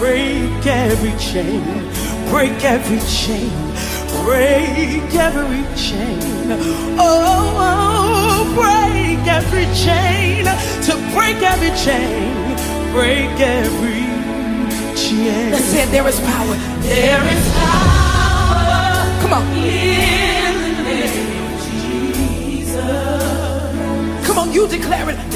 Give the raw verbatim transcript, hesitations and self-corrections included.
break every chain, break every chain, break every chain. Oh, oh, break every chain, to break every chain, break every chain. Let's say there is power. There is power. Come on. In the name of Jesus. Come on, you declare it.